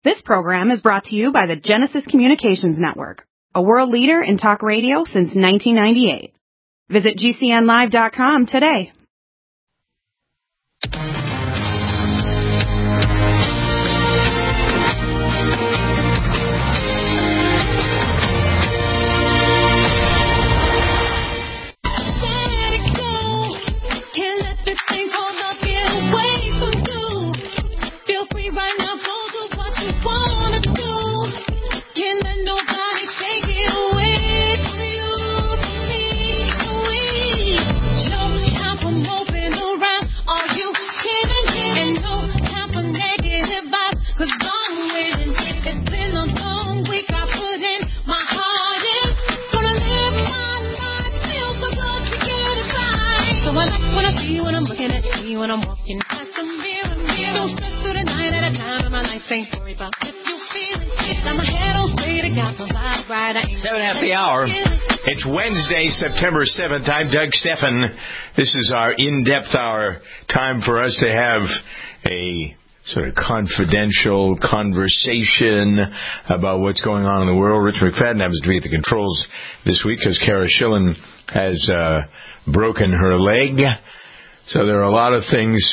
This program is brought to you by the Genesis Communications Network, a world leader in talk radio since 1998. Visit GCNlive.com today. When I'm walking past the mirror, don't stress through the night at a time in my life, ain't worry about if you feel it. Got my head on straight, I got my vibe right. 7 after the hour. It's Wednesday, September 7th. I'm Doug Steffen. This is our in-depth hour. Time for us to have a sort of confidential conversation about what's going on in the world. Rich McFadden happens to be at the controls this week because Kara Schillen has broken her leg. So there are a lot of things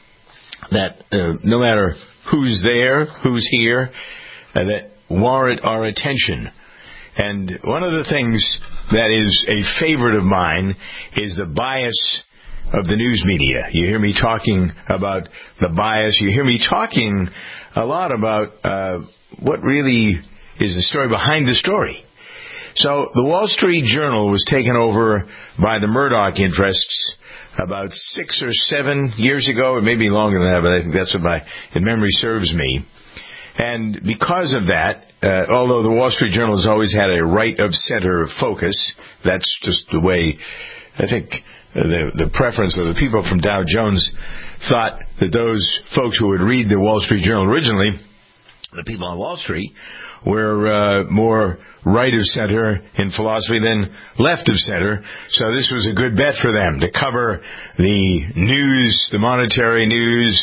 that, no matter who's there, who's here, that warrant our attention. And one of the things that is a favorite of mine is the bias of the news media. You hear me talking about the bias. You hear me talking a lot about what really is the story behind the story. So the Wall Street Journal was taken over by the Murdoch interests about 6 or 7 years ago, or maybe longer than that, but I think that's what if memory serves me. And because of that, although the Wall Street Journal has always had a right-of-center focus, that's just the way, I think, the preference of the people from Dow Jones thought that those folks who would read the Wall Street Journal originally, the people on Wall Street, were more right-of-center in philosophy than left-of-center. So this was a good bet for them to cover the news, the monetary news,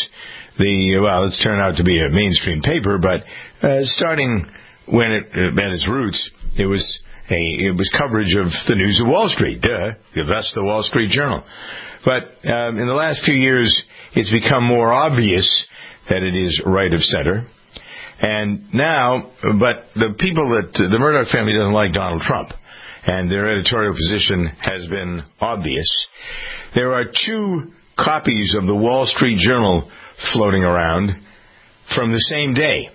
it's turned out to be a mainstream paper, but starting when it at its roots, it was coverage of the news of Wall Street. Thus the Wall Street Journal. But in the last few years, it's become more obvious that it is right-of-center. And now, but the people that the Murdoch family doesn't like Donald Trump, and their editorial position has been obvious. There are 2 copies of the Wall Street Journal floating around from the same day.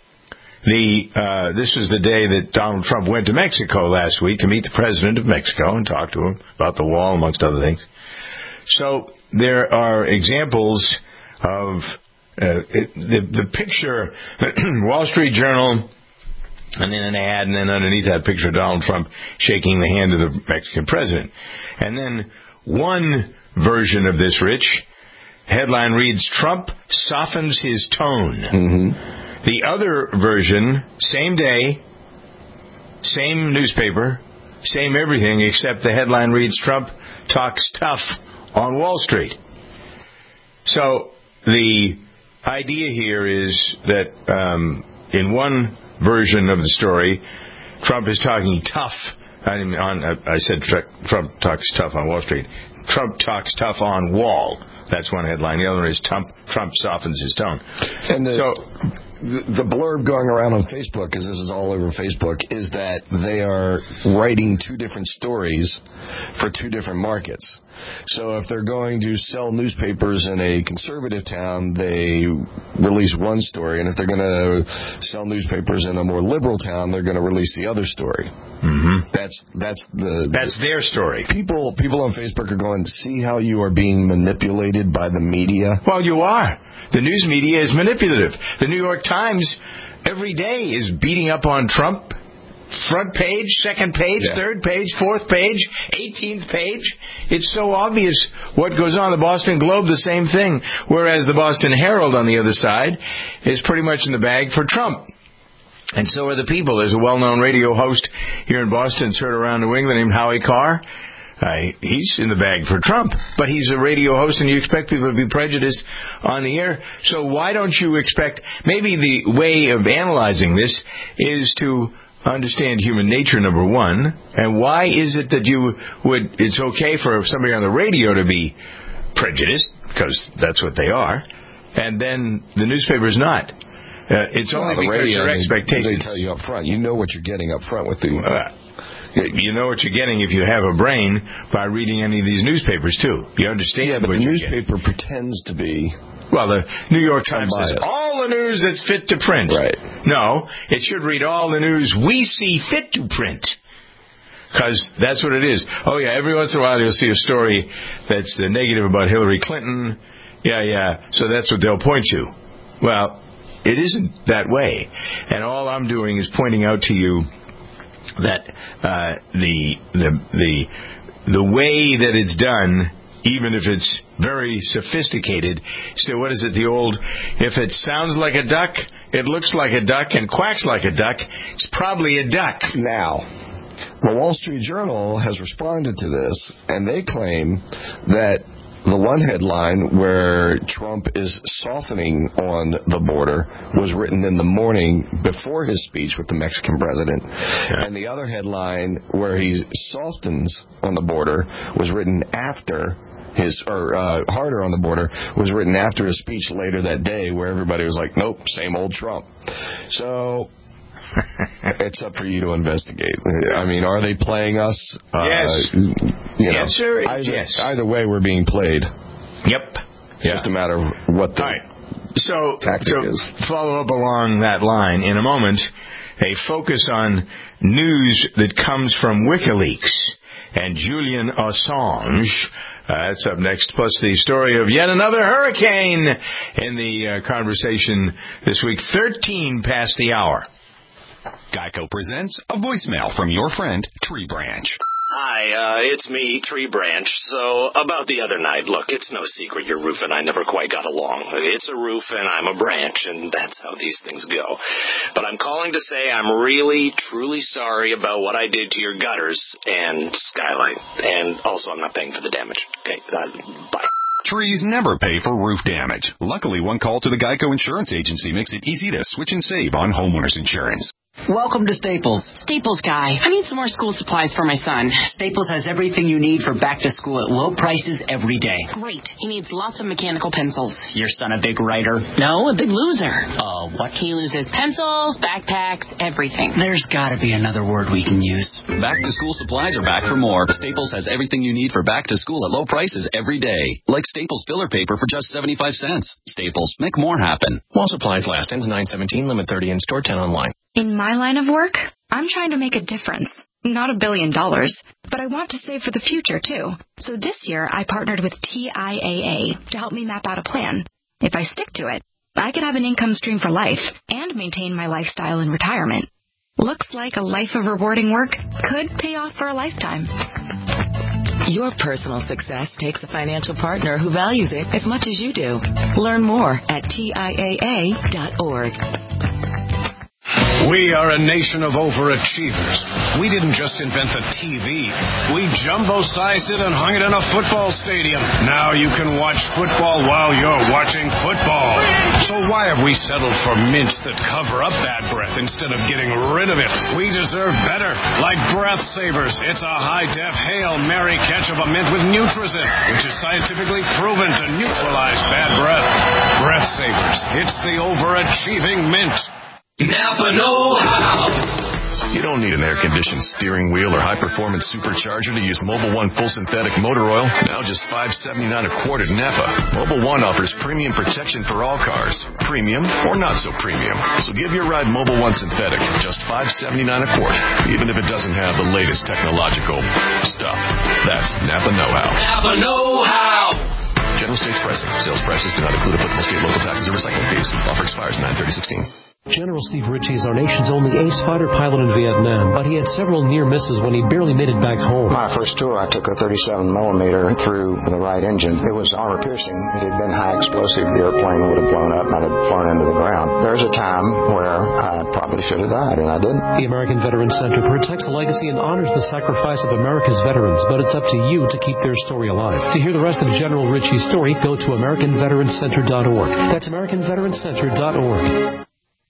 This was the day that Donald Trump went to Mexico last week to meet the president of Mexico and talk to him about the wall, amongst other things. So there are examples of the picture, Wall Street Journal, and then an ad, and then underneath that picture, Donald Trump shaking the hand of the Mexican president. And then one version of this, Rich, headline reads, Trump softens his tone. Mm-hmm. The other version, same day, same newspaper, same everything, except the headline reads, Trump talks tough on Wall Street. So the idea here is that in one version of the story, Trump is talking tough. I said Trump talks tough on Wall Street. Trump talks tough on Wall. That's one headline. The other one is Trump softens his tone. And the blurb going around on Facebook, because this is all over Facebook, is that they are writing 2 different stories for 2 different markets. So if they're going to sell newspapers in a conservative town, they release one story. And if they're going to sell newspapers in a more liberal town, they're going to release the other story. Mm-hmm. That's their story. People on Facebook are going, see how you are being manipulated by the media? Well, you are. The news media is manipulative. The New York Times every day is beating up on Trump. Front page, second page, third page, fourth page, 18th page. It's so obvious what goes on. The Boston Globe, the same thing. Whereas the Boston Herald, on the other side, is pretty much in the bag for Trump. And so are the people. There's a well-known radio host here in Boston, it's heard around New England, named Howie Carr. He's in the bag for Trump, but he's a radio host, and you expect people to be prejudiced on the air. So why don't you expect, maybe the way of analyzing this is to understand human nature, number one, and why is it that it's okay for somebody on the radio to be prejudiced, because that's what they are, and then the newspaper's not. It's only because your expectations. They tell you up front. You know what you're getting up front with the... you know what you're getting if you have a brain by reading any of these newspapers, too. You understand. Yeah, but the newspaper pretends to be... Well, the New York Times says all the news that's fit to print. Right. No, it should read all the news we see fit to print. Because that's what it is. Oh, yeah, every once in a while you'll see a story that's the negative about Hillary Clinton. Yeah, so that's what they'll point to. Well, it isn't that way. And all I'm doing is pointing out to you that the way that it's done, even if it's very sophisticated, still, what is it, the old, if it sounds like a duck, it looks like a duck, and quacks like a duck, it's probably a duck. Now, the Wall Street Journal has responded to this, and they claim that the one headline where Trump is softening on the border was written in the morning before his speech with the Mexican president. Yeah. And the other headline where he softens on the border was written after harder on the border was written after his speech later that day, where everybody was like, nope, same old Trump. So it's up for you to investigate. I mean, are they playing us? Yes. Answer is yes. Either way, we're being played. Yep. It's just a matter of what the tactic is. Follow up along that line in a moment. A focus on news that comes from WikiLeaks and Julian Assange. That's up next, plus the story of yet another hurricane in the conversation this week. 13 past the hour. Geico presents a voicemail from your friend, Tree Branch. Hi, it's me, Tree Branch. So, about the other night, look, it's no secret your roof and I never quite got along. It's a roof and I'm a branch, and that's how these things go. But I'm calling to say I'm really, truly sorry about what I did to your gutters and skylight. And also, I'm not paying for the damage. Okay, bye. Trees never pay for roof damage. Luckily, one call to the Geico Insurance Agency makes it easy to switch and save on homeowners insurance. Welcome to Staples. Staples guy, I need some more school supplies for my son. Staples has everything you need for back to school at low prices every day. Great. He needs lots of mechanical pencils. Your son a big writer? No, a big loser. What? He loses pencils, backpacks, everything. There's got to be another word we can use. Back to school supplies are back for more. Staples has everything you need for back to school at low prices every day. Like Staples filler paper for just 75 cents. Staples, make more happen. While supplies last, ends 9/17, limit 30 in store, 10 online. In my line of work, I'm trying to make a difference. Not $1 billion, but I want to save for the future, too. So this year, I partnered with TIAA to help me map out a plan. If I stick to it, I could have an income stream for life and maintain my lifestyle in retirement. Looks like a life of rewarding work could pay off for a lifetime. Your personal success takes a financial partner who values it as much as you do. Learn more at TIAA.org. We are a nation of overachievers. We didn't just invent the TV. We jumbo-sized it and hung it in a football stadium. Now you can watch football while you're watching football. So why have we settled for mints that cover up bad breath instead of getting rid of it? We deserve better. Like Breath Savers. It's a high-def Hail Mary catch of a mint with Nutrizin, which is scientifically proven to neutralize bad breath. Breath Savers. It's the overachieving mint. Napa know-how. You don't need an air-conditioned steering wheel or high-performance supercharger to use Mobil 1 full synthetic motor oil. Now just $5.79 a quart at Napa. Mobil 1 offers premium protection for all cars. Premium or not so premium. So give your ride Mobil 1 synthetic just $5.79 a quart, even if it doesn't have the latest technological stuff. That's Napa know-how. Napa know-how. General States pricing. Sales prices do not include applicable state, local taxes, or recycling fees. Offer expires 9/30/16. General Steve Ritchie is our nation's only ace fighter pilot in Vietnam, but he had several near misses when he barely made it back home. My first tour, I took a 37 millimeter through the right engine. It was armor piercing. It had been high explosive. The airplane would have blown up and I'd have flown into the ground. There's a time where I probably should have died, and I didn't. The American Veterans Center protects the legacy and honors the sacrifice of America's veterans, but it's up to you to keep their story alive. To hear the rest of General Ritchie's story, go to AmericanVeteransCenter.org. That's AmericanVeteransCenter.org.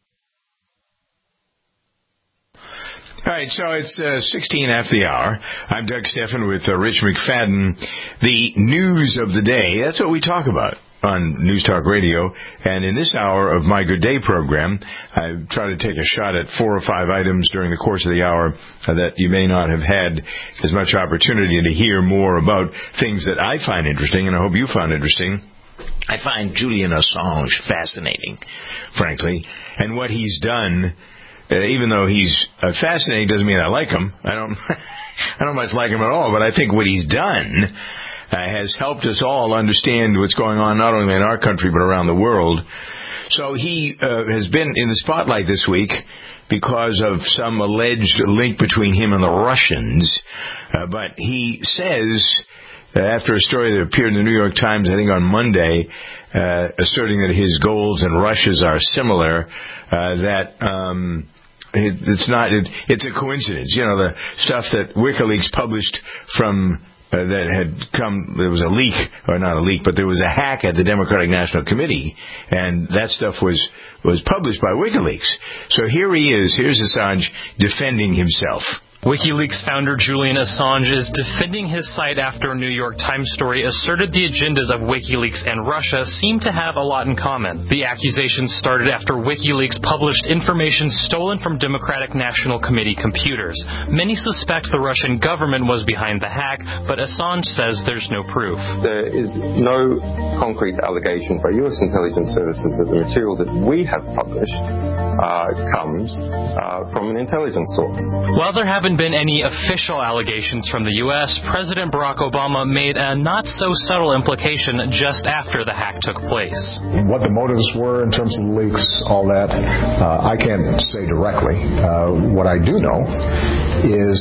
All right, so it's 16 after the hour. I'm Doug Steffen with Rich McFadden. The news of the day, that's what we talk about on News Talk Radio. And in this hour of My Good Day program, I try to take a shot at 4 or 5 items during the course of the hour that you may not have had as much opportunity to hear more about, things that I find interesting, and I hope you found interesting. I find Julian Assange fascinating, frankly, and what he's done. Even though he's fascinating, doesn't mean I like him. I don't much like him at all. But I think what he's done has helped us all understand what's going on, not only in our country but around the world. So he has been in the spotlight this week because of some alleged link between him and the Russians. But he says, after a story that appeared in the New York Times, I think on Monday, asserting that his goals and Russia's are similar, it's a coincidence. You know, the stuff that WikiLeaks published from that had come, there was a leak, or not a leak, but there was a hack at the Democratic National Committee, and that stuff was published by WikiLeaks. So here he is, here's Assange defending himself. WikiLeaks founder Julian Assange is defending his site after a New York Times story asserted the agendas of WikiLeaks and Russia seem to have a lot in common. The accusations started after WikiLeaks published information stolen from Democratic National Committee computers. Many suspect the Russian government was behind the hack, but Assange says there's no proof. There is no concrete allegation by U.S. intelligence services that the material that we have published comes from an intelligence source. While there haven't been any official allegations from the U.S., President Barack Obama made a not-so-subtle implication just after the hack took place. What the motives were in terms of the leaks, all that, I can't say directly. What I do know is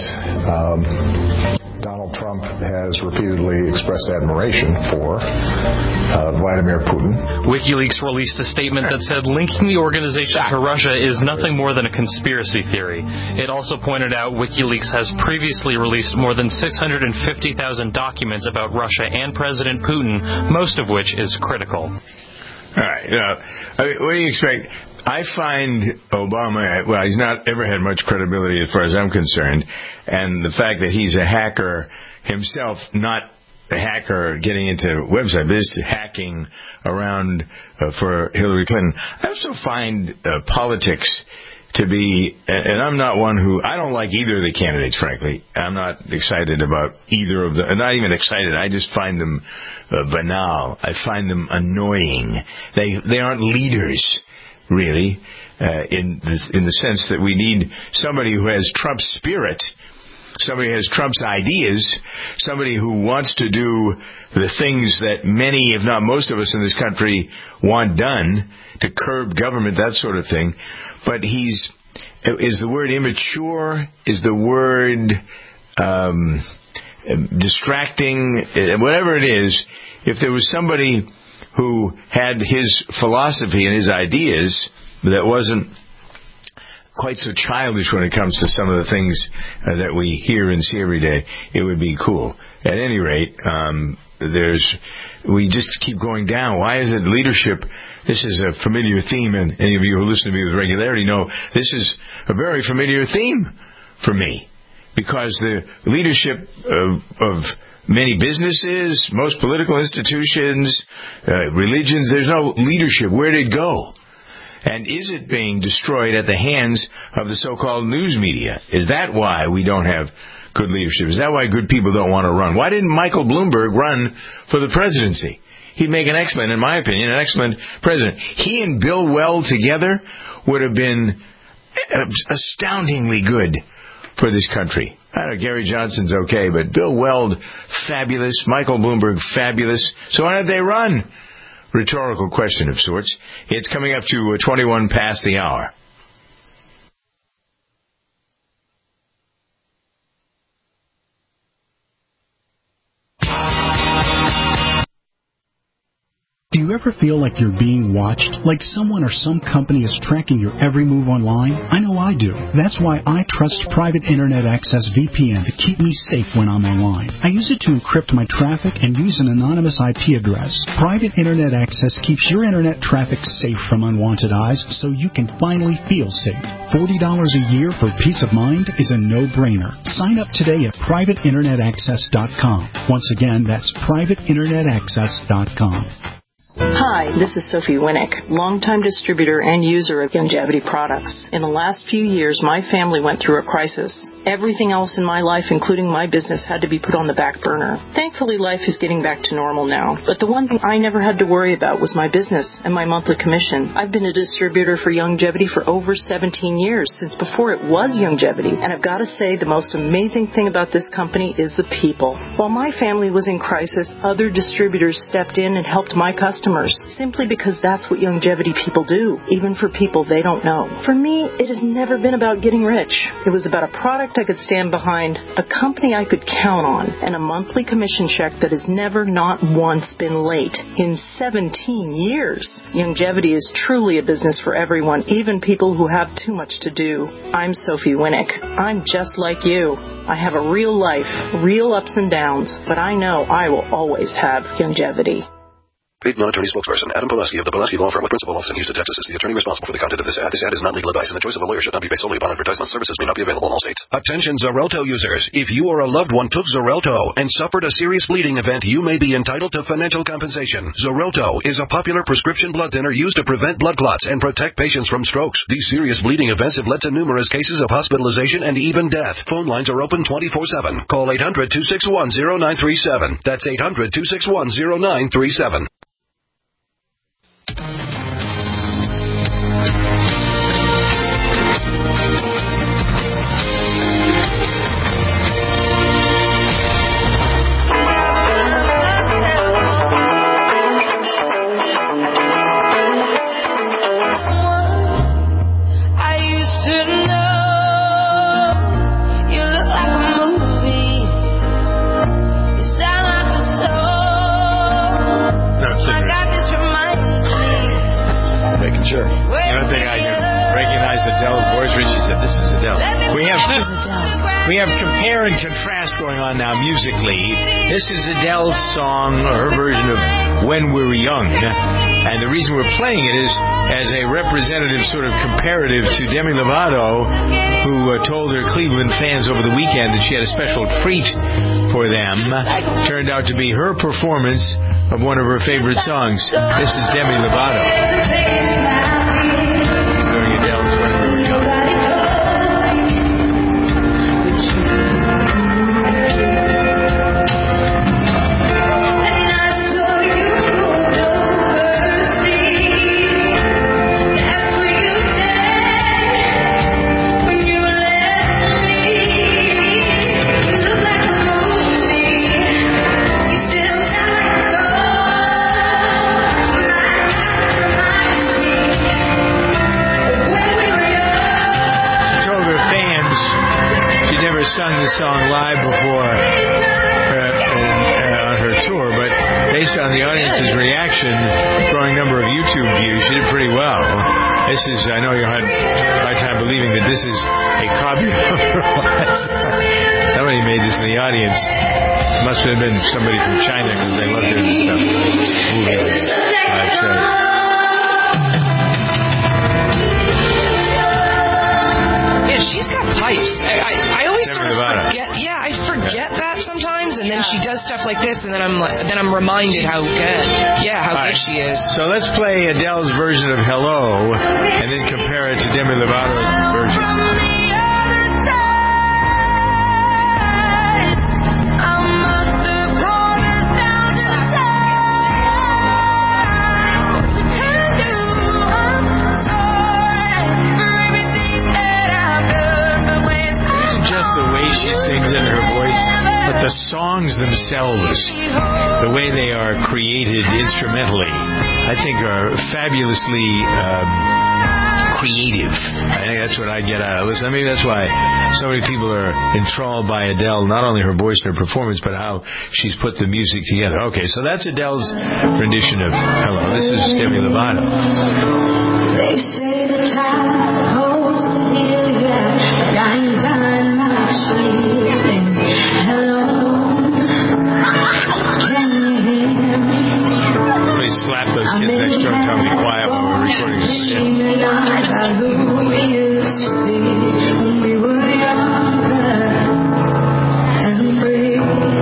that Donald Trump has repeatedly expressed admiration for Vladimir Putin. WikiLeaks released a statement that said linking the organization to Russia is nothing more than a conspiracy theory. It also pointed out WikiLeaks has previously released more than 650,000 documents about Russia and President Putin, most of which is critical. All right. What do you expect? I find Obama, well, he's not ever had much credibility as far as I'm concerned, and the fact that he's a hacker himself, not a hacker getting into websites, but just hacking around for Hillary Clinton. I also find politics to be, and I'm not one who, I don't like either of the candidates, frankly. I'm not excited about either of them. I'm not even excited. I just find them banal. I find them annoying. They aren't leaders, really, in the sense that we need somebody who has Trump's spirit, somebody who has Trump's ideas, somebody who wants to do the things that many, if not most of us in this country want done, to curb government, that sort of thing. But is the word immature? Is the word distracting? Whatever it is, if there was somebody who had his philosophy and his ideas that wasn't quite so childish when it comes to some of the things that we hear and see every day, it would be cool. At any rate, we just keep going down. Why is it leadership? This is a familiar theme, and any of you who listen to me with regularity know this is a very familiar theme for me, because the leadership of many businesses, most political institutions, religions, there's no leadership. Where did it go? And is it being destroyed at the hands of the so-called news media? Is that why we don't have good leadership? Is that why good people don't want to run? Why didn't Michael Bloomberg run for the presidency? He'd make an excellent, in my opinion, an excellent president. He and Bill Weld together would have been astoundingly good for this country. I don't know, Gary Johnson's okay, but Bill Weld, fabulous. Michael Bloomberg, fabulous. So why don't they run? Rhetorical question of sorts. It's coming up to 21 past the hour. Do you ever feel like you're being watched? Like someone or some company is tracking your every move online? I know I do. That's why I trust Private Internet Access VPN to keep me safe when I'm online. I use it to encrypt my traffic and use an anonymous IP address. Private Internet Access keeps your internet traffic safe from unwanted eyes so you can finally feel safe. $40 a year for peace of mind is a no-brainer. Sign up today at privateinternetaccess.com. Once again, that's privateinternetaccess.com. Hi, this is Sophie Winnick, longtime distributor and user of Youngevity products. In the last few years, my family went through a crisis. Everything else in my life, including my business, had to be put on the back burner. Thankfully, life is getting back to normal now. But the one thing I never had to worry about was my business and my monthly commission. I've been a distributor for Youngevity for over 17 years, since before it was Youngevity. And I've got to say, the most amazing thing about this company is the people. While my family was in crisis, other distributors stepped in and helped my customers, simply because that's what Youngevity people do, even for people they don't know. For me, it has never been about getting rich. It was about a product I could stand behind, a company I could count on, and a monthly commission check that has never, not once, been late in 17 years. Youngevity is truly a business for everyone, even people who have too much to do. I'm Sophie Winnick. I'm just like you. I have a real life, real ups and downs, but I know I will always have Youngevity. Paid non-attorney spokesperson Adam Pulaski of the Pulaski Law Firm with principal office in Houston, Texas, is the attorney responsible for the content of this ad. This ad is not legal advice, and the choice of a lawyer should not be based solely upon advertisement. Services may not be available in all states. Attention Xarelto users. If you or a loved one took Xarelto and suffered a serious bleeding event, you may be entitled to financial compensation. Xarelto is a popular prescription blood thinner used to prevent blood clots and protect patients from strokes. These serious bleeding events have led to numerous cases of hospitalization and even death. Phone lines are open 24/7. Call 800-261-0937. That's 800-261-0937. Sure. I don't think I can recognize Adele's voice when she said, "This is Adele." We have compare and contrast going on now musically. This is Adele's song, or her version of "When We Were Young," and the reason we're playing it is as a representative sort of comparative to Demi Lovato, who told her Cleveland fans over the weekend that she had a special treat for them. Turned out to be her performance of one of her favorite songs. This is Demi Lovato. Sung the song live before on her tour, but based on the audience's reaction, growing number of YouTube views, she did pretty well. This is, I know you had a hard time believing that this is a copyright. Somebody made this in the audience. It must have been somebody from China because they love doing this stuff. Movies, live shows. Yeah, she's got pipes. I always sort of forget. Yeah, I forget that sometimes, and then she does stuff like this, and then I'm reminded how good. Yeah, how good she is. So let's play Adele's version of "Hello," and then compare it to Demi Lovato's version. She sings in her voice, but the songs themselves, the way they are created instrumentally, I think are fabulously creative. I think that's what I get out of this. I mean, that's why so many people are enthralled by Adele, not only her voice and her performance, but how she's put the music together. Okay, so that's Adele's rendition of Hello. This is Demi Lovato. They say the time's supposed to heal ya. Lying down in my sleep. Hello, can you hear me? Please slap those kids next door and tell them to be quiet while we're recording this. About who we used to be when we were younger and free.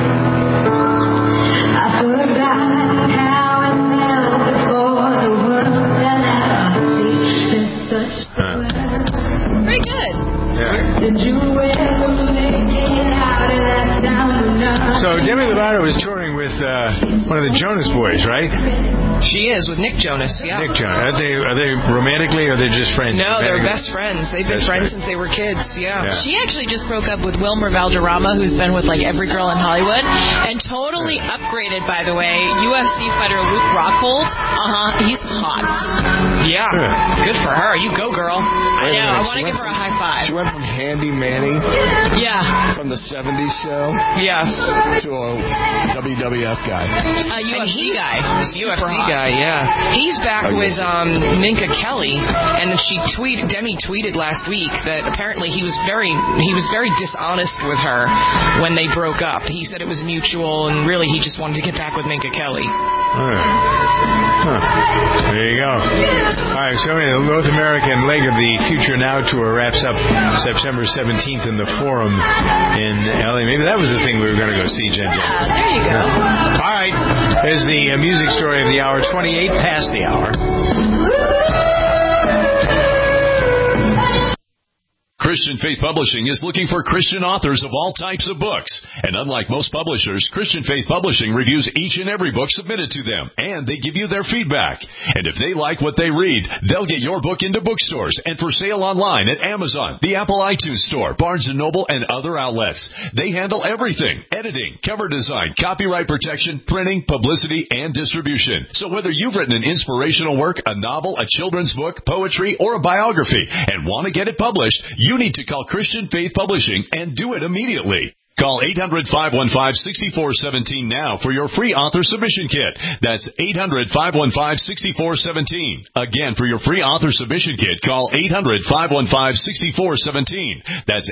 I forgot how it felt before the world fell at our feet. There's such Pretty good. Yeah. Did you ever make it out of that town? So Demi Lovato is touring with one of the Jonas Boys, right? She is with Nick Jonas, yeah. Nick Jonas. Are they romantically, or are they just friends? No, they're best friends. They've been friends since they were kids, yeah. She actually just broke up with Wilmer Valderrama, who's been with like every girl in Hollywood, and totally upgraded, by the way. UFC fighter Luke Rockhold. He's hot. Yeah. Good for her. You go, girl. I know. I want to give her a high five. She went from Handy Manny. Yeah. From the 70s show. Yes. To a WWF guy. A UFC guy. UFC guy, yeah. He's back with Minka Kelly, and then Demi tweeted last week that apparently he was very dishonest with her when they broke up. He said it was mutual, and really he just wanted to get back with Minka Kelly. All right. There you go. All right, so the North American leg of the Future Now tour wraps up September 17th in the Forum in LA. Maybe that was the thing we were going to go see, Jen. There you go. All right, there's the music story of the hour, 28 past the hour. Christian Faith Publishing is looking for Christian authors of all types of books. And unlike most publishers, Christian Faith Publishing reviews each and every book submitted to them, and they give you their feedback. And if they like what they read, they'll get your book into bookstores and for sale online at Amazon, the Apple iTunes Store, Barnes & Noble, and other outlets. They handle everything: editing, cover design, copyright protection, printing, publicity, and distribution. So whether you've written an inspirational work, a novel, a children's book, poetry, or a biography, and want to get it published, you need to call Christian Faith Publishing and do it immediately. Call 800-515-6417 now for your free author submission kit. That's 800-515-6417. Again, for your free author submission kit, call 800-515-6417. That's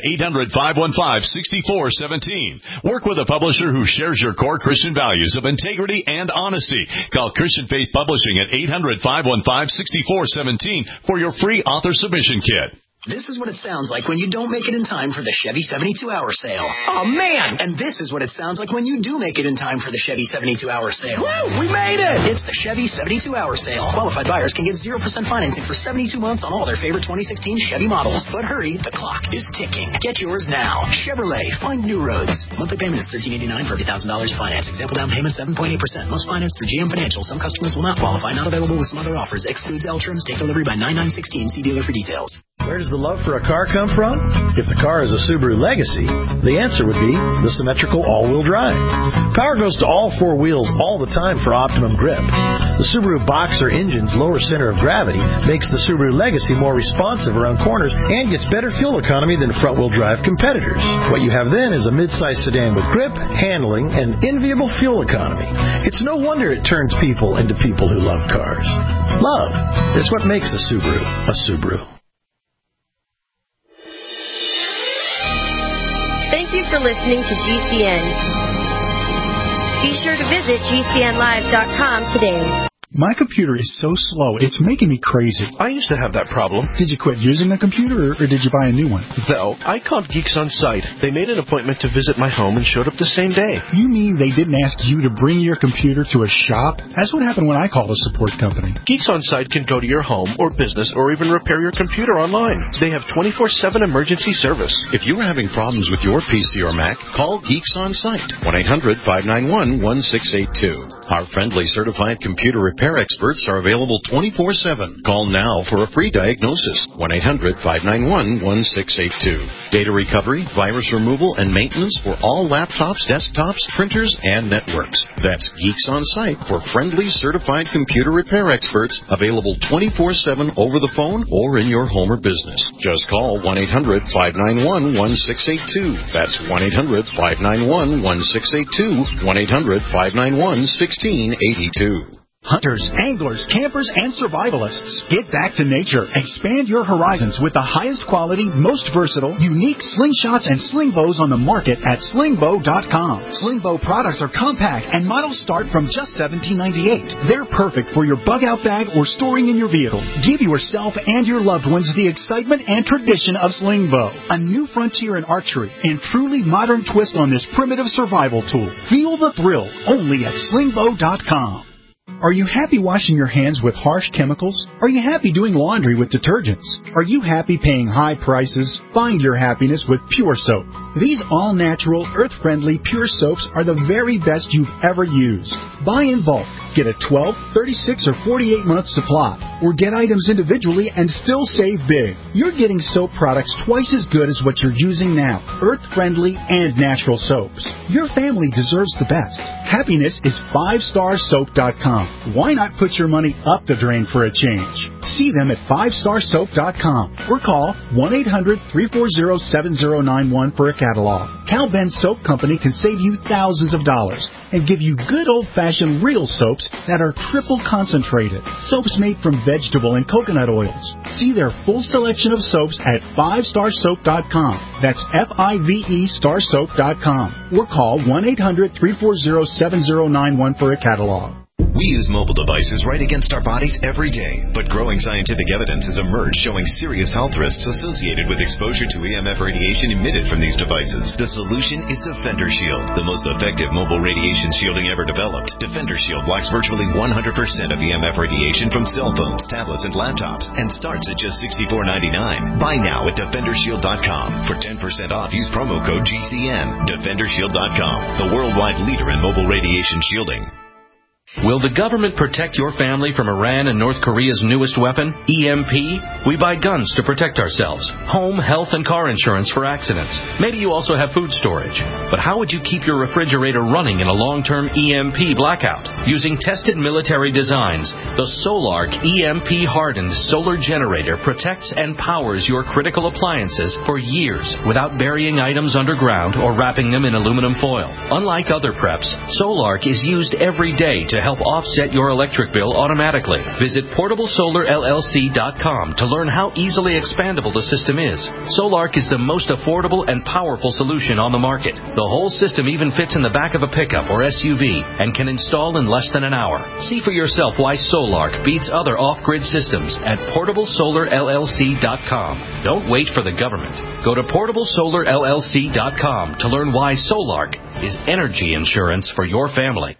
800-515-6417. Work with a publisher who shares your core Christian values of integrity and honesty. Call Christian Faith Publishing at 800-515-6417 for your free author submission kit. This is what it sounds like when you don't make it in time for the Chevy 72-hour sale. Oh, man! And this is what it sounds like when you do make it in time for the Chevy 72-hour sale. Woo! We made it! It's the Chevy 72-hour sale. Qualified buyers can get 0% financing for 72 months on all their favorite 2016 Chevy models. But hurry, the clock is ticking. Get yours now. Chevrolet, find new roads. Monthly payment is $1,389 for every $1,000 finance. Example down payment 7.8%. Most financed through GM Financial. Some customers will not qualify. Not available with some other offers. Excludes L trims. Take delivery by 9/9/16. See dealer for details. Where does the love for a car come from? If the car is a Subaru Legacy, the answer would be the symmetrical all-wheel drive. Power goes to all four wheels all the time for optimum grip. The Subaru Boxer engine's lower center of gravity makes the Subaru Legacy more responsive around corners and gets better fuel economy than front-wheel drive competitors. What you have then is a mid-size sedan with grip, handling, and enviable fuel economy. It's no wonder it turns people into people who love cars. Love is what makes a Subaru a Subaru. Thank you for listening to GCN. Be sure to visit GCNlive.com today. My computer is so slow, it's making me crazy. I used to have that problem. Did you quit using the computer, or did you buy a new one? No, I called Geeks On Site. They made an appointment to visit my home and showed up the same day. You mean they didn't ask you to bring your computer to a shop? That's what happened when I called a support company. Geeks On Site can go to your home or business or even repair your computer online. They have 24/7 emergency service. If you are having problems with your PC or Mac, call Geeks On Site. 1-800-591-1682. Our friendly certified computer repair repair experts are available 24/7. Call now for a free diagnosis. 1-800-591-1682. Data recovery, virus removal, and maintenance for all laptops, desktops, printers, and networks. That's Geeks On Site for friendly, certified computer repair experts available 24/7 over the phone or in your home or business. Just call 1-800-591-1682. That's 1-800-591-1682. 1-800-591-1682. Hunters, anglers, campers, and survivalists. Get back to nature. Expand your horizons with the highest quality, most versatile, unique slingshots and sling bows on the market at slingbow.com. Slingbow products are compact and models start from just $17.98. They're perfect for your bug-out bag or storing in your vehicle. Give yourself and your loved ones the excitement and tradition of Slingbow. A new frontier in archery and truly modern twist on this primitive survival tool. Feel the thrill only at slingbow.com. Are you happy washing your hands with harsh chemicals? Are you happy doing laundry with detergents? Are you happy paying high prices? Find your happiness with Pure Soap. These all-natural, earth-friendly Pure Soaps are the very best you've ever used. Buy in bulk. Get a 12, 36, or 48-month supply. Or get items individually and still save big. You're getting soap products twice as good as what you're using now. Earth-friendly and natural soaps. Your family deserves the best. Happiness is 5starsoap.com. Why not put your money up the drain for a change? See them at 5starsoap.com or call 1-800-340-7091 for a catalog. Cal Ben Soap Company can save you thousands of dollars and give you good old-fashioned real soaps that are triple concentrated. Soaps made from vegetable and coconut oils. See their full selection of soaps at 5starsoap.com. That's F-I-V-E starsoap.com or call 1-800-340-7091 for a catalog. We use mobile devices right against our bodies every day, but growing scientific evidence has emerged showing serious health risks associated with exposure to EMF radiation emitted from these devices. The solution is Defender Shield, the most effective mobile radiation shielding ever developed. Defender Shield blocks virtually 100% of EMF radiation from cell phones, tablets, and laptops, and starts at just $64.99. Buy now at DefenderShield.com. For 10% off, use promo code GCN. DefenderShield.com, the worldwide leader in mobile radiation shielding. Will the government protect your family from Iran and North Korea's newest weapon, EMP? We buy guns to protect ourselves, home, health, and car insurance for accidents. Maybe you also have food storage. But how would you keep your refrigerator running in a long-term EMP blackout? Using tested military designs, the Solark EMP-hardened solar generator protects and powers your critical appliances for years without burying items underground or wrapping them in aluminum foil. Unlike other preps, Solark is used every day to help offset your electric bill automatically. Visit PortableSolarLLC.com to learn how easily expandable the system is. Solark is the most affordable and powerful solution on the market. The whole system even fits in the back of a pickup or SUV and can install in less than an hour. See for yourself why Solark beats other off-grid systems at PortableSolarLLC.com. Don't wait for the government. Go to PortableSolarLLC.com to learn why Solark is energy insurance for your family.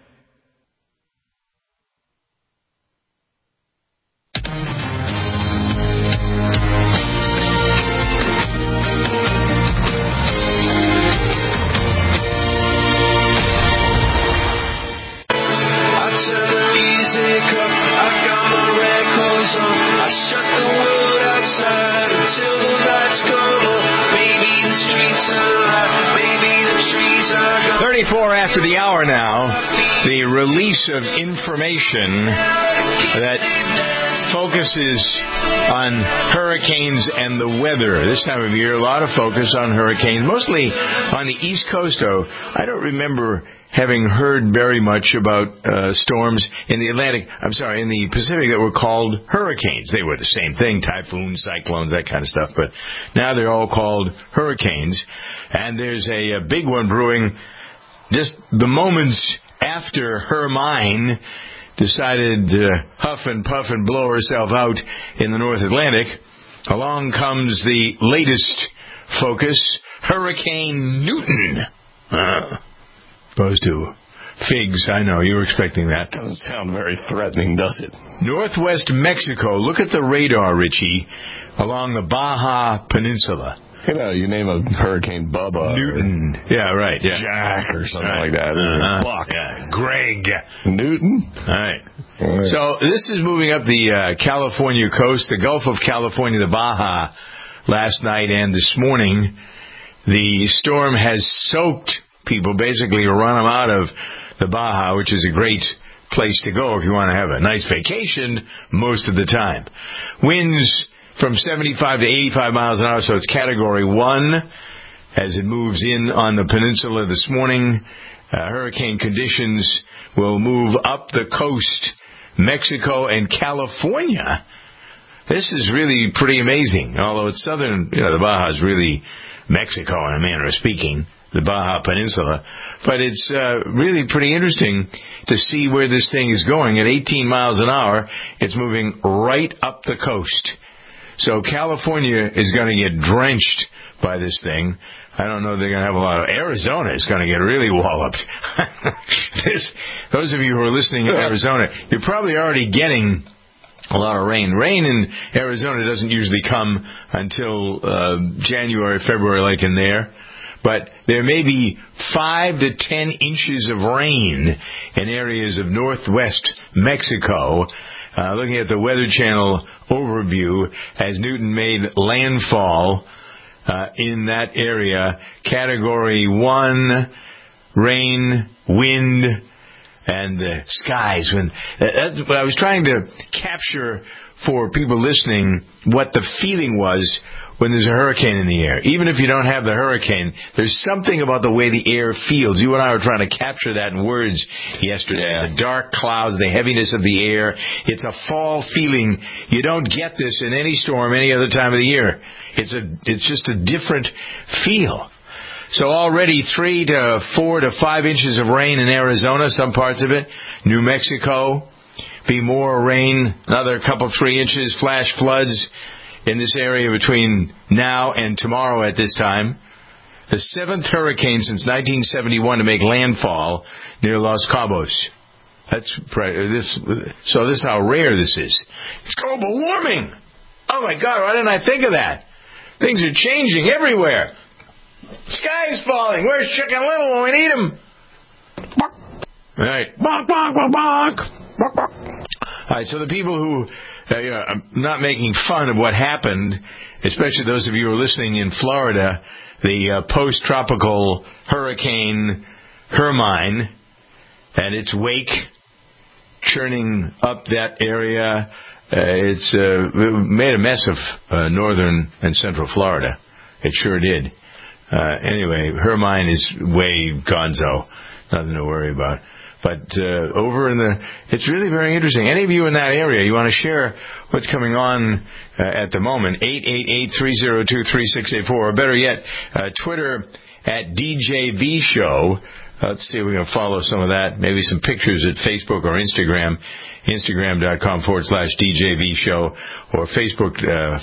I shut the world outside until the lights come on. Maybe the streets are alive, maybe the trees are gone. 34 after the hour now, the release of information that focuses on hurricanes and the weather. This time of year, a lot of focus on hurricanes, mostly on the East Coast, though. I don't remember having heard very much about storms in the in the Pacific that were called hurricanes. They were the same thing, typhoons, cyclones, that kind of stuff, but now they're all called hurricanes. And there's a big one brewing just the moments after Hermine decided to huff and puff and blow herself out in the North Atlantic. Along comes the latest focus, Hurricane Newton. Opposed to figs, I know. You were expecting that. Doesn't sound very threatening, does it? Northwest Mexico. Look at the radar, Richie, along the Baja Peninsula. You know, you name a hurricane Bubba. Newton. Yeah, right. Yeah. Jack or something Right. like that. Buck. Yeah. Greg. Newton. All right. So this is moving up the California coast, the Gulf of California, the Baja, last night and this morning. The storm has soaked people, basically run them out of the Baja, which is a great place to go if you want to have a nice vacation most of the time. Winds from 75 to 85 miles an hour, so it's Category 1 as it moves in on the peninsula this morning. Hurricane conditions will move up the coast, Mexico and California. This is really pretty amazing. Although it's southern, the Baja is really Mexico in a manner of speaking, the Baja Peninsula. But it's really pretty interesting to see where this thing is going. At 18 miles an hour, it's moving right up the coast. So California is going to get drenched by this thing. I don't know if they're going to have a lot of... Arizona is going to get really walloped. Those of you who are listening in Arizona, you're probably already getting a lot of rain. Rain in Arizona doesn't usually come until January, February, like in there. But there may be 5 to 10 inches of rain in areas of northwest Mexico. Looking at the Weather Channel overview, as Newton made landfall in that area, Category 1, rain, wind, and the skies. I was trying to capture for people listening what the feeling was when there's a hurricane in the air. Even if you don't have the hurricane, there's something about the way the air feels. You and I were trying to capture that in words yesterday. Yeah. The dark clouds, the heaviness of the air. It's a fall feeling. You don't get this in any storm any other time of the year. It's just a different feel. So already 3 to 4 to 5 inches of rain in Arizona, some parts of it. New Mexico, be more rain, another couple, 3 inches, flash floods in this area between now and tomorrow at this time. The 7th hurricane since 1971 to make landfall near Los Cabos. So this is how rare this is. It's global warming. Oh my God, why didn't I think of that? Things are changing everywhere. Sky's falling. Where's Chicken Little when we need him? All right. Bonk, bonk, bonk, bonk. Bonk, bonk. All right, so the people who are not making fun of what happened, especially those of you who are listening in Florida, the post-tropical hurricane Hermine and its wake churning up that area, it's made a mess of northern and central Florida. It sure did. Anyway, Hermine is way gonzo. Nothing to worry about. But over in it's really very interesting. Any of you in that area, you want to share what's coming on at the moment, 888-302-3684, or better yet, Twitter at DJV Show. Let's see if we can follow some of that. Maybe some pictures at Facebook or Instagram, Instagram.com/DJV Show, or Facebook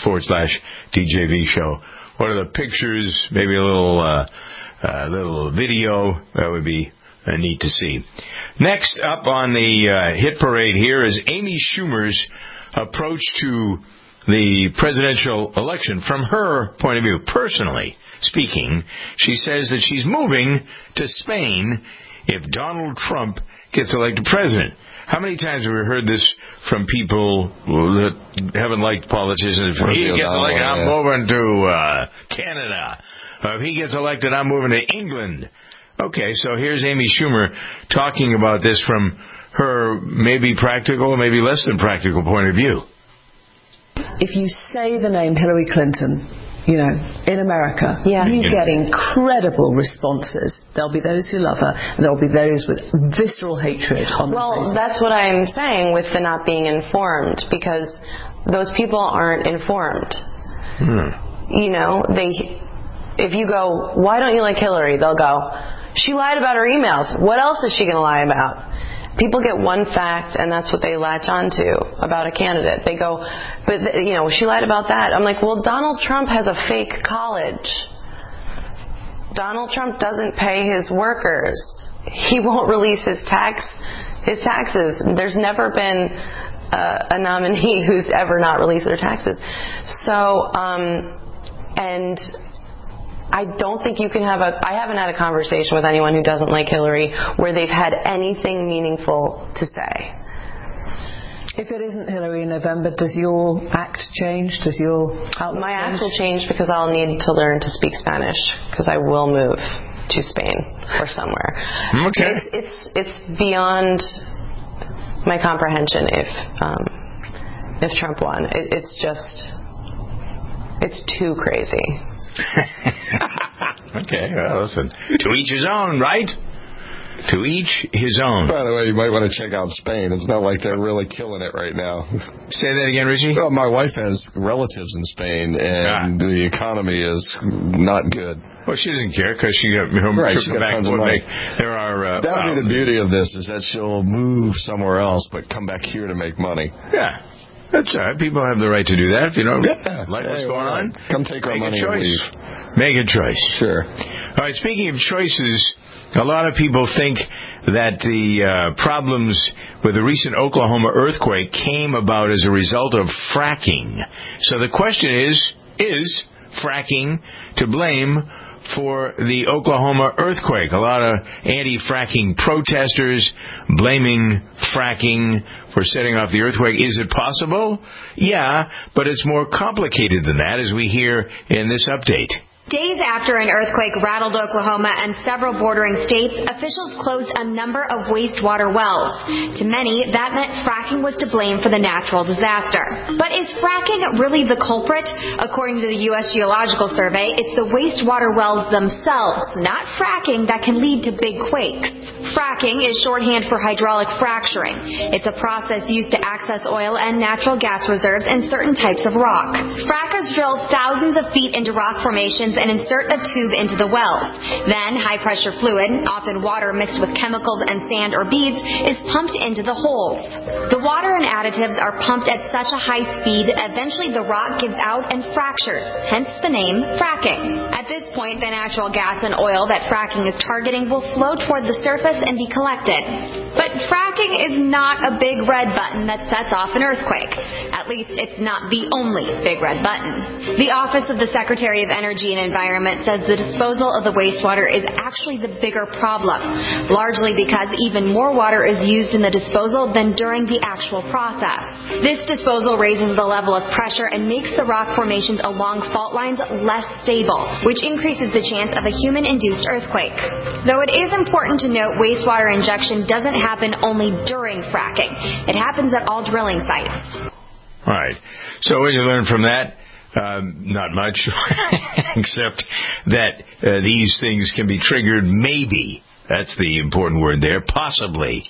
/DJV Show. What are the pictures? Maybe a little video. That would be neat to see. Next up on the hit parade here is Amy Schumer's approach to the presidential election. From her point of view, personally speaking, she says that she's moving to Spain if Donald Trump gets elected president. How many times have we heard this from people that haven't liked politicians? If he gets elected, I'm moving to Canada. If he gets elected, I'm moving to England. Okay, so here's Amy Schumer talking about this from her maybe practical, maybe less than practical point of view. If you say the name Hillary Clinton, in America, you get incredible responses. There'll be those who love her, and there'll be those with visceral hatred on their faces. Well, that's what I'm saying with the not being informed, because those people aren't informed. If you go, why don't you like Hillary? They'll go, she lied about her emails. What else is she going to lie about? People get one fact, and that's what they latch onto about a candidate. They go, but she lied about that. I'm like, well, Donald Trump has a fake college. Donald Trump doesn't pay his workers. He won't release his taxes. There's never been a nominee who's ever not released their taxes. So, and I don't think you can I haven't had a conversation with anyone who doesn't like Hillary where they've had anything meaningful to say. If it isn't Hillary in November, does your act change? Does your outlook My change? act will change because I'll need to learn to speak Spanish because I will move to Spain or somewhere. Okay. It's beyond my comprehension if Trump won. It's too crazy. Okay, well, listen. To each his own, right? To each his own. By the way, you might want to check out Spain. It's not like they're really killing it right now. Say that again, Richie? Well, my wife has relatives in Spain, and the economy is not good. Well, she doesn't care because she got home. Right, she got tons of money. There are. That would be the beauty of this, is that she'll move somewhere else, but come back here to make money. Yeah. That's all right. People have the right to do that. If you don't like what's going on, come take our money and leave. Make a choice. Sure. All right, speaking of choices, a lot of people think that the problems with the recent Oklahoma earthquake came about as a result of fracking. So the question is fracking to blame for the Oklahoma earthquake? A lot of anti-fracking protesters blaming fracking for setting off the earthquake. Is it possible? Yeah, but it's more complicated than that, as we hear in this update. Days after an earthquake rattled Oklahoma and several bordering states, officials closed a number of wastewater wells. To many, that meant fracking was to blame for the natural disaster. But is fracking really the culprit? According to the U.S. Geological Survey, it's the wastewater wells themselves, not fracking, that can lead to big quakes. Fracking is shorthand for hydraulic fracturing. It's a process used to access oil and natural gas reserves in certain types of rock. Frackers drill thousands of feet into rock formations and insert a tube into the wells. Then high-pressure fluid, often water mixed with chemicals and sand or beads, is pumped into the holes. The water and additives are pumped at such a high speed, eventually the rock gives out and fractures, hence the name fracking. At this point, the natural gas and oil that fracking is targeting will flow toward the surface and be collected. But fracking is not a big red button that sets off an earthquake. At least it's not the only big red button. The Office of the Secretary of Energy and Environment says the disposal of the wastewater is actually the bigger problem, largely because even more water is used in the disposal than during the actual process. This disposal raises the level of pressure and makes the rock formations along fault lines less stable, which increases the chance of a human-induced earthquake. Though it is important to note wastewater injection doesn't happen only during fracking. It happens at all drilling sites. All right. So what did you learn from that? Not much, except that these things can be triggered maybe. That's the important word there. Possibly.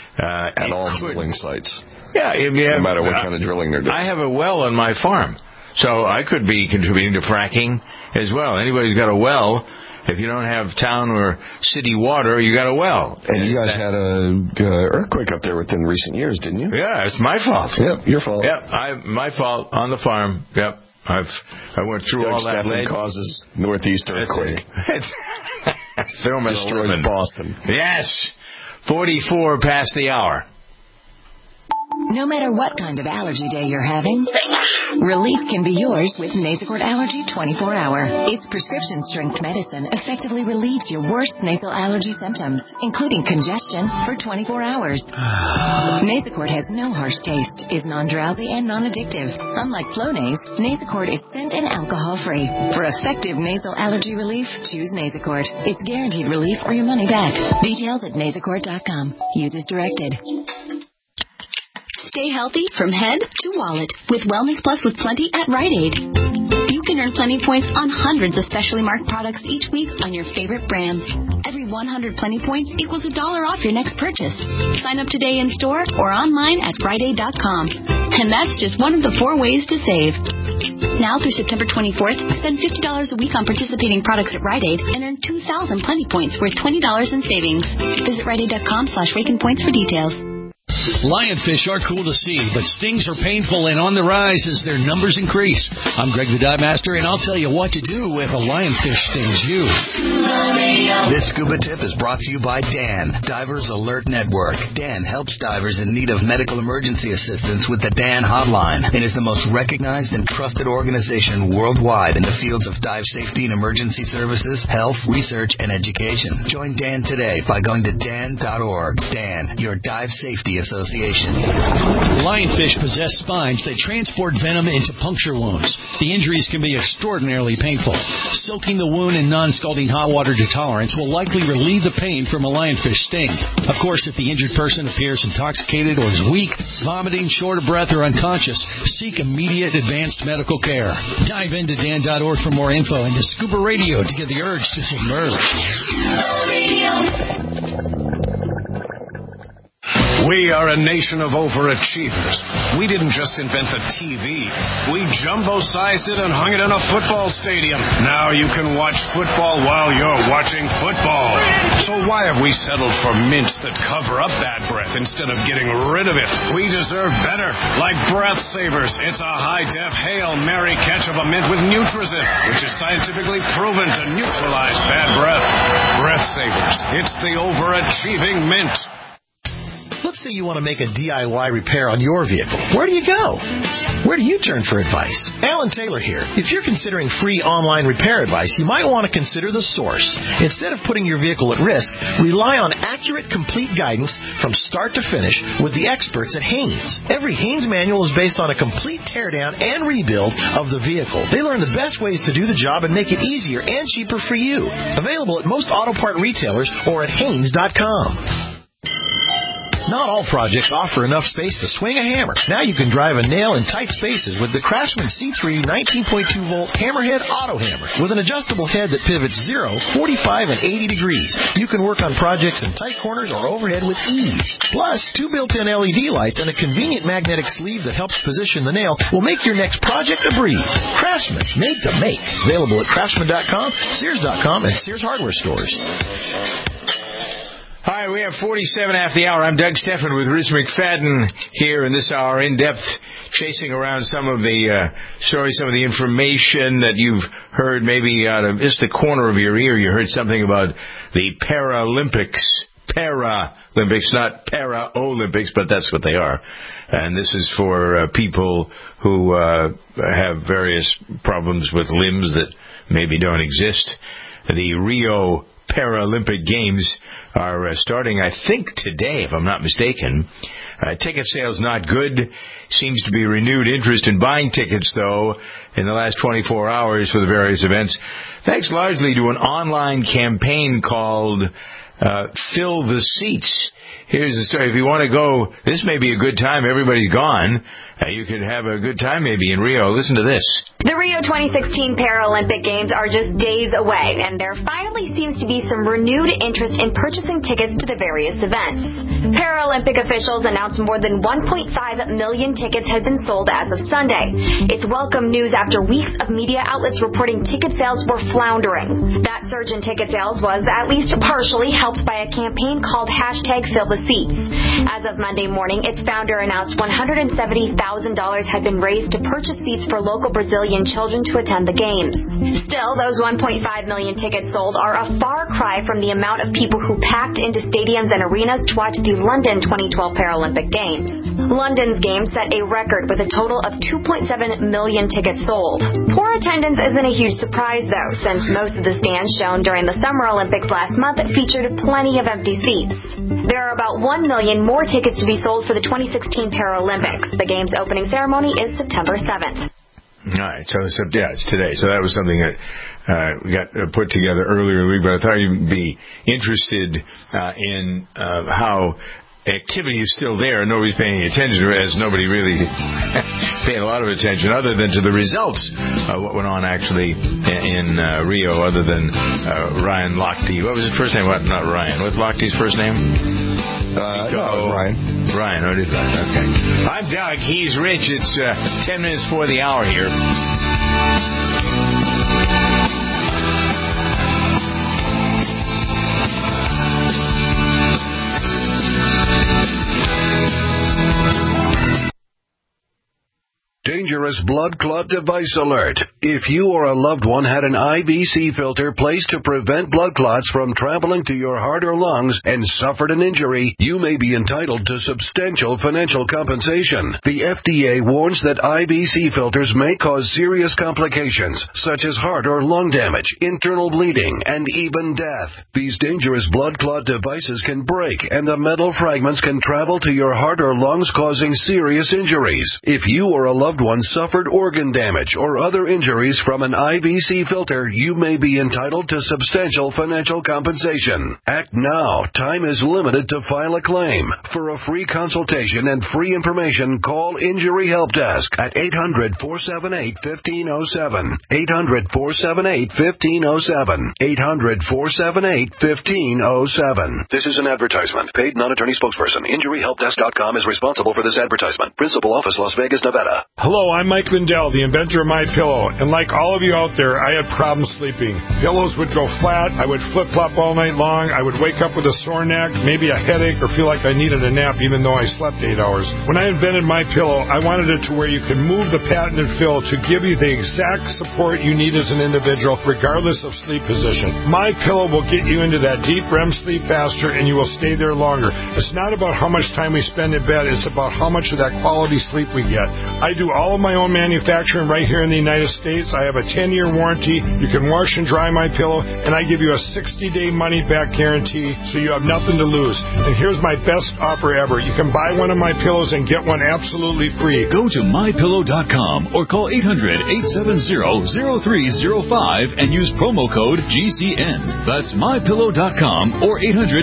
At all drilling sites. Yeah. No matter what kind of drilling they're doing. I have a well on my farm, so I could be contributing to fracking as well. Anybody who's got a well, if you don't have town or city water, you got a well. And you guys had an earthquake up there within recent years, didn't you? Yeah, it's my fault. Yep, your fault. Yep, my fault on the farm. Yep. I went through Doug all that. Stephan causes northeast earthquake. Film destroys Boston. Yes. 44 past the hour. No matter what kind of allergy day you're having, relief can be yours with Nasacort Allergy 24-Hour. Its prescription-strength medicine effectively relieves your worst nasal allergy symptoms, including congestion, for 24 hours. Nasacort has no harsh taste, is non-drowsy and non-addictive. Unlike Flonase, Nasacort is scent and alcohol-free. For effective nasal allergy relief, choose Nasacort. It's guaranteed relief or your money back. Details at nasacort.com. Use as directed. Stay healthy from head to wallet with Wellness Plus with Plenty at Rite Aid. You can earn Plenty points on hundreds of specially marked products each week on your favorite brands. Every 100 Plenty points equals $1 off your next purchase. Sign up today in store or online at RiteAid.com. And that's just one of the 4 ways to save. Now through September 24th, spend $50 a week on participating products at Rite Aid and earn 2,000 Plenty points worth $20 in savings. Visit RiteAid.com/RakenPoints for details. Lionfish are cool to see, but stings are painful and on the rise as their numbers increase. I'm Greg the Dive Master, and I'll tell you what to do if a lionfish stings you. This scuba tip is brought to you by Dan, Divers Alert Network. Dan helps divers in need of medical emergency assistance with the Dan Hotline and is the most recognized and trusted organization worldwide in the fields of dive safety and emergency services, health, research, and education. Join Dan today by going to dan.org. Dan, your dive safety association. Lionfish possess spines that transport venom into puncture wounds. The injuries can be extraordinarily painful. Soaking the wound in non-scalding hot water to tolerance will likely relieve the pain from a lionfish sting. Of course, if the injured person appears intoxicated or is weak, vomiting, short of breath, or unconscious, seek immediate advanced medical care. Dive into Dan.org for more info and to Scuba Radio to get the urge to submerge. We are a nation of overachievers. We didn't just invent the TV. We jumbo-sized it and hung it in a football stadium. Now you can watch football while you're watching football. So why have we settled for mints that cover up bad breath instead of getting rid of it? We deserve better. Like Breath Savers. It's a high-def Hail Mary catch of a mint with Nutrizin, which is scientifically proven to neutralize bad breath. Breath Savers. It's the overachieving mint. Let's say you want to make a DIY repair on your vehicle. Where do you go? Where do you turn for advice? Alan Taylor here. If you're considering free online repair advice, you might want to consider The Source. Instead of putting your vehicle at risk, rely on accurate, complete guidance from start to finish with the experts at Haynes. Every Haynes manual is based on a complete teardown and rebuild of the vehicle. They learn the best ways to do the job and make it easier and cheaper for you. Available at most auto part retailers or at Haynes.com. Not all projects offer enough space to swing a hammer. Now you can drive a nail in tight spaces with the Craftsman C3 19.2-volt Hammerhead Auto Hammer. With an adjustable head that pivots 0, 45, and 80 degrees. You can work on projects in tight corners or overhead with ease. Plus, 2 built-in LED lights and a convenient magnetic sleeve that helps position the nail will make your next project a breeze. Craftsman, made to make. Available at Craftsman.com, Sears.com, and Sears Hardware stores. Hi, we have 47 after the hour. I'm Doug Stephan with Rich McFadden here in this hour, in-depth, chasing around some of the stories, some of the information that you've heard maybe out of just the corner of your ear. You heard something about the Paralympics. Paralympics, not Para-Olympics, but that's what they are. And this is for people who have various problems with limbs that maybe don't exist. The Rio Paralympic Games are starting, I think, today, if I'm not mistaken. Ticket sales not good. Seems to be renewed interest in buying tickets, though, in the last 24 hours for the various events. Thanks largely to an online campaign called Fill the Seats. Here's the story. If you want to go, this may be a good time. Everybody's gone. You could have a good time maybe in Rio. Listen to this. The Rio 2016 Paralympic Games are just days away, and there finally seems to be some renewed interest in purchasing tickets to the various events. Paralympic officials announced more than 1.5 million tickets had been sold as of Sunday. It's welcome news after weeks of media outlets reporting ticket sales were floundering. That surge in ticket sales was at least partially helped by a campaign called #FillTheSeats. As of Monday morning, its founder announced $170,000 had been raised to purchase seats for local Brazilian children to attend the games. Still, those 1.5 million tickets sold are a far cry from the amount of people who packed into stadiums and arenas to watch the London 2012 Paralympic Games. London's games set a record with a total of 2.7 million tickets sold. Poor attendance isn't a huge surprise, though, since most of the stands shown during the Summer Olympics last month featured plenty of empty seats. There are about 1 million more tickets to be sold for the 2016 Paralympics. The games opening ceremony is September 7th. All right, so it's today. So that was something that we got put together earlier in the week, but I thought you'd be interested in how activity is still there and nobody's paying attention to it, as nobody really paying a lot of attention other than to the results of what went on actually in Rio, other than Ryan Lochte. What was his first name? Not Ryan. What's Lochte's first name? Ryan. Ryan, oh, it is Ryan. Okay. I'm Doug. He's Rich. It's 10 minutes before the hour here. dangerous blood clot device alert. If you or a loved one had an IVC filter placed to prevent blood clots from traveling to your heart or lungs and suffered an injury, you may be entitled to substantial financial compensation. The FDA warns that IVC filters may cause serious complications, such as heart or lung damage, internal bleeding, and even death. These dangerous blood clot devices can break, and the metal fragments can travel to your heart or lungs, causing serious injuries. If you or a loved one suffered organ damage or other injuries from an IVC filter, you may be entitled to substantial financial compensation. Act now. Time is limited to file a claim. For a free consultation and free information, call Injury Help Desk at 800-478-1507. 800-478-1507. 800-478-1507. This is an advertisement. Paid non-attorney spokesperson. InjuryHelpDesk.com is responsible for this advertisement. Principal office, Las Vegas, Nevada. Hello, I'm Mike Lindell, the inventor of MyPillow. And like all of you out there, I had problems sleeping. Pillows would go flat. I would flip-flop all night long. I would wake up with a sore neck, maybe a headache, or feel like I needed a nap even though I slept 8 hours. When I invented MyPillow, I wanted it to where you could move the patented fill to give you the exact support you need as an individual, regardless of sleep position. MyPillow will get you into that deep REM sleep faster, and you will stay there longer. It's not about how much time we spend in bed. It's about how much of that quality sleep we get. I do all of my own manufacturing right here in the United States. I have a 10-year warranty. You can wash and dry MyPillow, and I give you a 60-day money-back guarantee, so you have nothing to lose. And here's my best offer ever. You can buy one of my pillows and get one absolutely free. Go to MyPillow.com or call 800-870-0305 and use promo code GCN. That's MyPillow.com or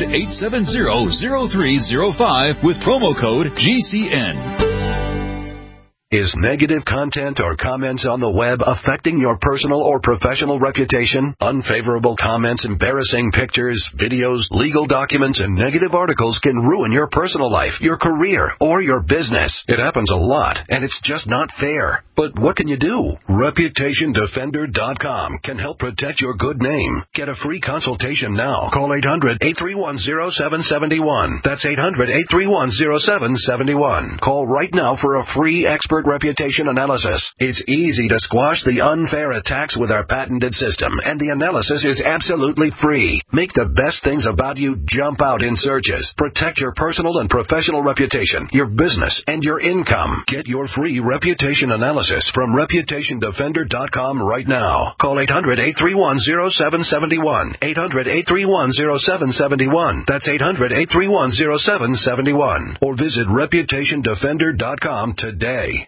800-870-0305 with promo code GCN. Is negative content or comments on the web affecting your personal or professional reputation? Unfavorable comments, embarrassing pictures, videos, legal documents, and negative articles can ruin your personal life, your career, or your business. It happens a lot, and it's just not fair. But what can you do? ReputationDefender.com can help protect your good name. Get a free consultation now. Call 800-831-0771. That's 800-831-0771. Call right now for a free expert reputation analysis. It's easy to squash the unfair attacks with our patented system, and the analysis is absolutely free. Make the best things about you jump out in searches. Protect your personal and professional reputation, your business, and your income. Get your free reputation analysis from ReputationDefender.com right now. Call 800-831-0771. 800-831-0771. That's 800-831-0771. Or visit ReputationDefender.com today.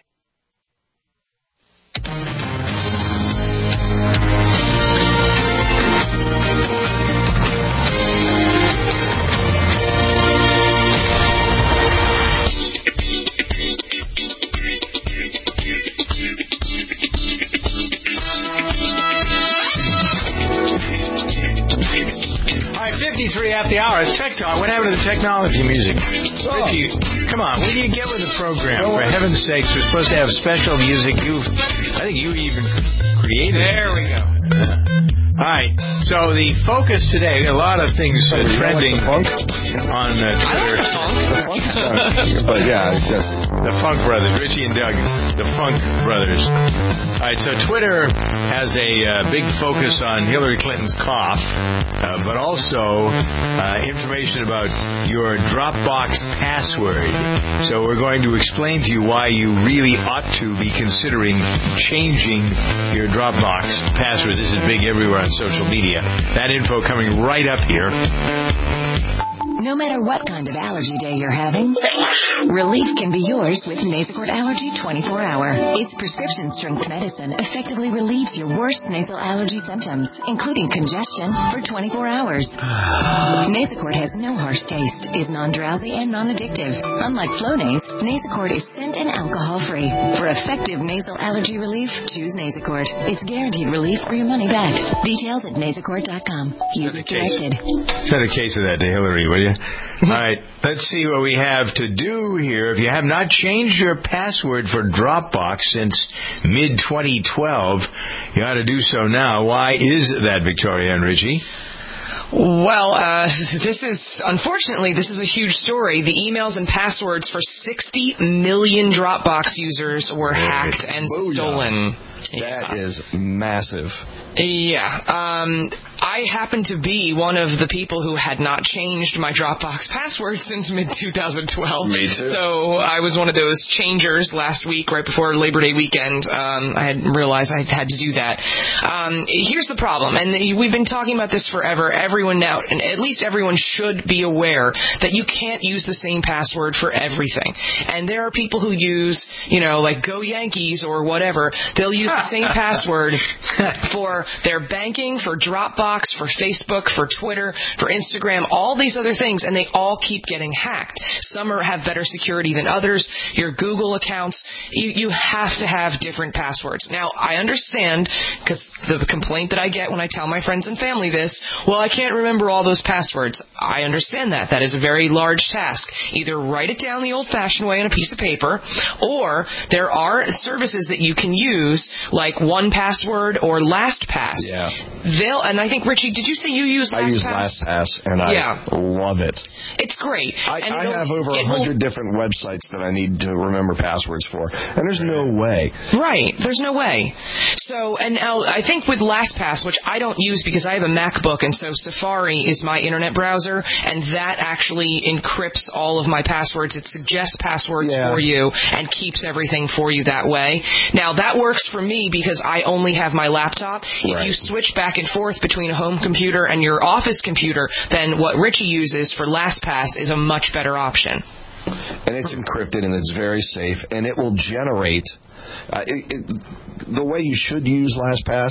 All right, 53 after the hour. It's Tech Talk. What happened to the technology music? Richie, come on. What do you get with the program? For heaven's sakes, we're supposed to have special music. I think you even created it. There we go. All right. So the focus today, a lot of things trending on Twitter. I like the funk. But yeah, it's just the Funk Brothers, Richie and Doug, the Funk Brothers. All right. So Twitter has a big focus on Hillary Clinton's cough, but also information about your Dropbox password. So we're going to explain to you why you really ought to be considering changing your Dropbox password. This is big everywhere on social media. That info coming right up here. No matter what kind of allergy day you're having, relief can be yours with Nasacort Allergy 24-Hour. Its prescription-strength medicine effectively relieves your worst nasal allergy symptoms, including congestion, for 24 hours. Nasacort has no harsh taste, is non-drowsy, and non-addictive. Unlike Flonase, Nasacort is scent and alcohol-free. For effective nasal allergy relief, choose Nasacort. It's guaranteed relief or your money back. Details at Nasacort.com. Use as directed. Send a case of that to Hillary, will you? All right, let's see what we have to do here. If you have not changed your password for Dropbox since mid-2012, you ought to do so now. Why is that, Victoria and Richie? Well, this is a huge story. The emails and passwords for 60 million Dropbox users were hacked and stolen. That is massive. Yeah. I happen to be one of the people who had not changed my Dropbox password since mid-2012. Me too. So I was one of those changers last week, right before Labor Day weekend. I had realized I had to do that. Here's the problem, and we've been talking about this forever. Everyone now, and at least everyone should be aware that you can't use the same password for everything. And there are people who use, like Go Yankees or whatever. They'll use the same password for their banking, for Dropbox, for Facebook, for Twitter, for Instagram, all these other things, and they all keep getting hacked. Some have better security than others. Your Google accounts, you have to have different passwords. Now, I understand, because the complaint that I get when I tell my friends and family this, well, I can't remember all those passwords. I understand that. That is a very large task. Either write it down the old-fashioned way on a piece of paper, or there are services that you can use, like 1Password or LastPass. Yeah. And I think, Richie, did you say you use LastPass? I use LastPass, and I love it. It's great. I have over 100 different websites that I need to remember passwords for, and there's no way. Right. There's no way. So, and now I think with LastPass, which I don't use because I have a MacBook, and so Safari is my internet browser, and that actually encrypts all of my passwords. It suggests passwords for you and keeps everything for you that way. Now, that works for me because I only have my laptop. If you switch back and forth between a home computer and your office computer, then what Richie uses for LastPass is a much better option. And it's encrypted and it's very safe, and it will generate. The way you should use LastPass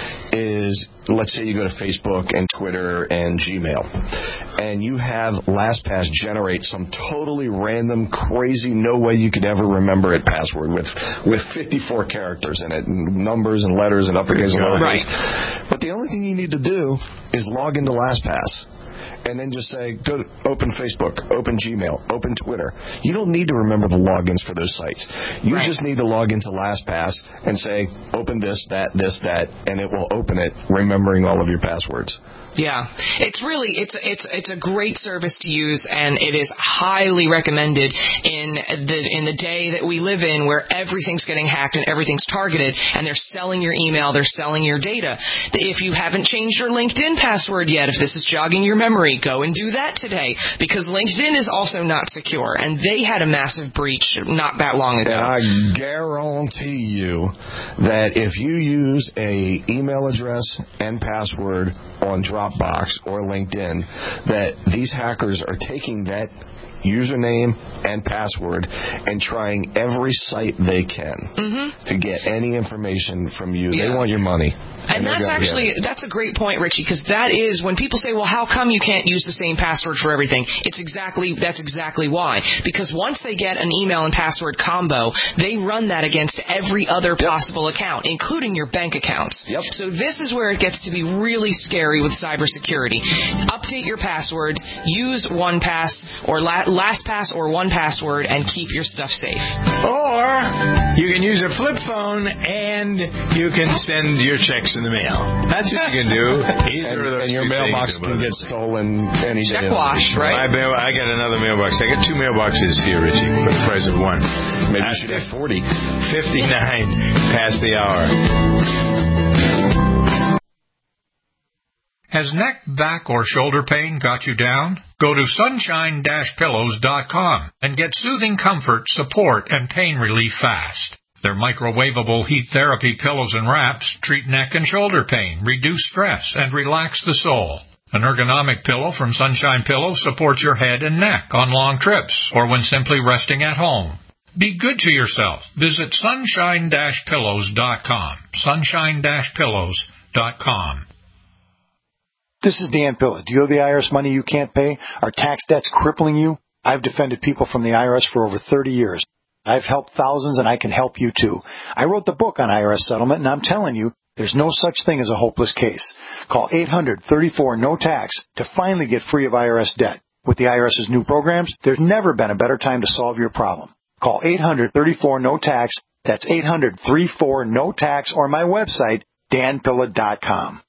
is, let's say you go to Facebook and Twitter and Gmail, and you have LastPass generate some totally random, crazy, no way you could ever remember it password with 54 characters in it, and numbers and letters and uppercase and lowercase. Right. But the only thing you need to do is log into LastPass. And then just say, go to open Facebook, open Gmail, open Twitter. You don't need to remember the logins for those sites. You just need to log into LastPass and say, open this, that, and it will open it, remembering all of your passwords. Yeah, it's really it's a great service to use, and it is highly recommended in the day that we live in, where everything's getting hacked and everything's targeted, and they're selling your email, they're selling your data. If you haven't changed your LinkedIn password yet, if this is jogging your memory, go and do that today, because LinkedIn is also not secure, and they had a massive breach not that long ago. And I guarantee you that if you use a email address and password on Dropbox or LinkedIn, that these hackers are taking that username and password and trying every site they can to get any information from you. They want your money. And that's a great point, Richie, because that is when people say, well, how come you can't use the same password for everything? That's exactly why. Because once they get an email and password combo, they run that against every other possible account, including your bank accounts. So this is where it gets to be really scary with cybersecurity. Update your passwords, use 1Pass or LastPass or 1Password, and keep your stuff safe. Or you can use a flip phone and you can send your checks in the mail. That's what you can do. And your mailbox can get stolen any day. Check wash, right? I got another mailbox. I got 2 mailboxes here, Richie, for the price of 1. Maybe you should have 40. 59 past the hour. Has neck, back, or shoulder pain got you down? Go to sunshine-pillows.com and get soothing comfort, support, and pain relief fast. Their microwavable heat therapy pillows and wraps treat neck and shoulder pain, reduce stress, and relax the soul. An ergonomic pillow from Sunshine Pillows supports your head and neck on long trips or when simply resting at home. Be good to yourself. Visit sunshine-pillows.com. Sunshine-pillows.com. This is Dan Pilla. Do you owe the IRS money you can't pay? Are tax debts crippling you? I've defended people from the IRS for over 30 years. I've helped thousands, and I can help you too. I wrote the book on IRS settlement, and I'm telling you, there's no such thing as a hopeless case. Call 800-34-NO-TAX to finally get free of IRS debt. With the IRS's new programs, there's never been a better time to solve your problem. Call 800-34-NO-TAX. That's 800-34-NO-TAX, or my website, danpilla.com.